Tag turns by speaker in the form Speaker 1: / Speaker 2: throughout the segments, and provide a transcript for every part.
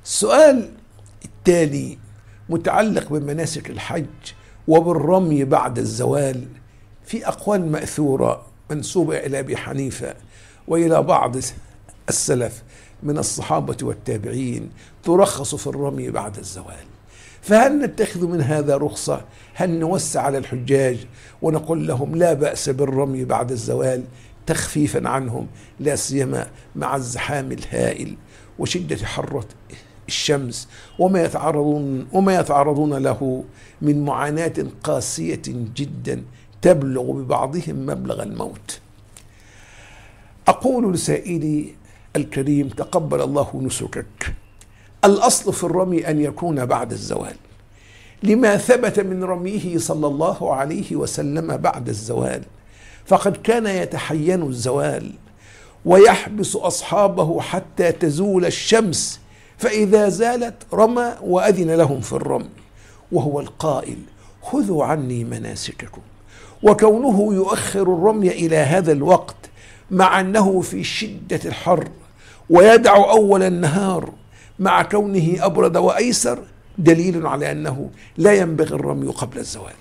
Speaker 1: السؤال التالي متعلق بمناسك الحج وبالرمي بعد الزوال. في أقوال مأثورة منسوبة إلى أبي حنيفة وإلى بعض السلف من الصحابة والتابعين ترخص في الرمي بعد الزوال، فهل نتخذ من هذا رخصة؟ هل نوسع على الحجاج ونقول لهم لا بأس بالرمي بعد الزوال تخفيفا عنهم، لا سيما مع الزحام الهائل وشدة حرة الشمس وما يتعرضون له من معاناة قاسية جدا تبلغ ببعضهم مبلغ الموت؟ أقول لسائلي الكريم تقبل الله نسكك، الأصل في الرمي أن يكون بعد الزوال، لما ثبت من رميه صلى الله عليه وسلم بعد الزوال، فقد كان يتحين الزوال ويحبس أصحابه حتى تزول الشمس، فإذا زالت رمى وأذن لهم في الرمي، وهو القائل خذوا عني مناسككم. وكونه يؤخر الرمي إلى هذا الوقت مع أنه في شدة الحر ويدع أول النهار مع كونه أبرد وأيسر دليل على أنه لا ينبغي الرمي قبل الزوال.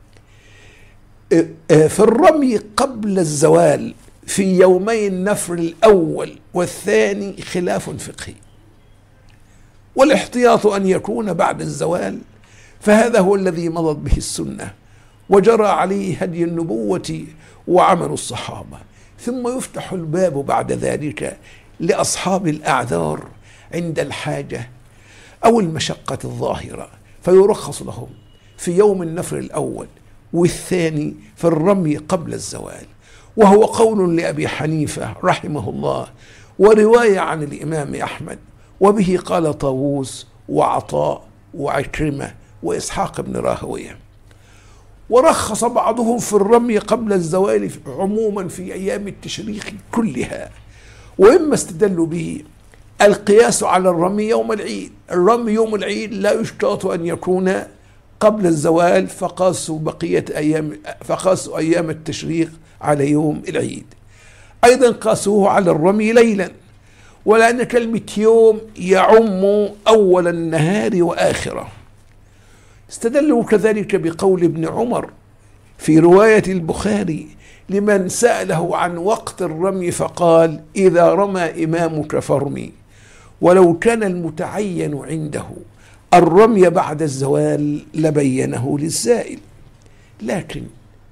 Speaker 1: في الرمي قبل الزوال في يومي النفر الأول والثاني خلاف فقهي، والاحتياط أن يكون بعد الزوال، فهذا هو الذي مضت به السنة وجرى عليه هدي النبوة وعمل الصحابة. ثم يفتح الباب بعد ذلك لأصحاب الأعذار عند الحاجة أو المشقة الظاهرة، فيرخص لهم في يوم النفر الأول والثاني في الرمي قبل الزوال، وهو قول لأبي حنيفة رحمه الله ورواية عن الإمام أحمد، وبه قال طاووس وعطاء وعكرمة وإسحاق بن راهويه. ورخص بعضهم في الرمي قبل الزوال عموما في أيام التشريق كلها، وإما استدلوا به القياس على الرمي يوم العيد. الرمي يوم العيد لا يشترط أن يكون قبل الزوال، فقاسوا أيام التشريق على يوم العيد. أيضا قاسوه على الرمي ليلا، ولأن كلمة يوم يعم أول النهار وآخره. استدلوا كذلك بقول ابن عمر في رواية البخاري لمن سأله عن وقت الرمي فقال إذا رمى إمامك فارمي، ولو كان المتعين عنده الرمي بعد الزوال لبينه للسائل. لكن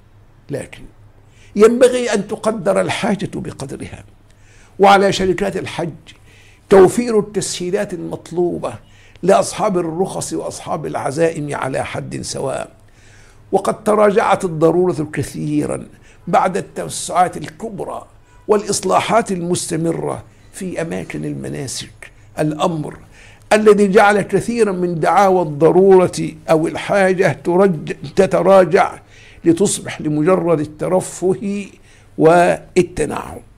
Speaker 1: ينبغي أن تقدر الحاجة بقدرها، وعلى شركات الحج توفير التسهيلات المطلوبة لأصحاب الرخص وأصحاب العزائم على حد سواء. وقد تراجعت الضرورة كثيرا بعد التوسعات الكبرى والإصلاحات المستمرة في أماكن المناسك، الأمر الذي جعل كثيرا من دعاوى الضرورة أو الحاجة تتراجع لتصبح لمجرد الترفه والتنعم.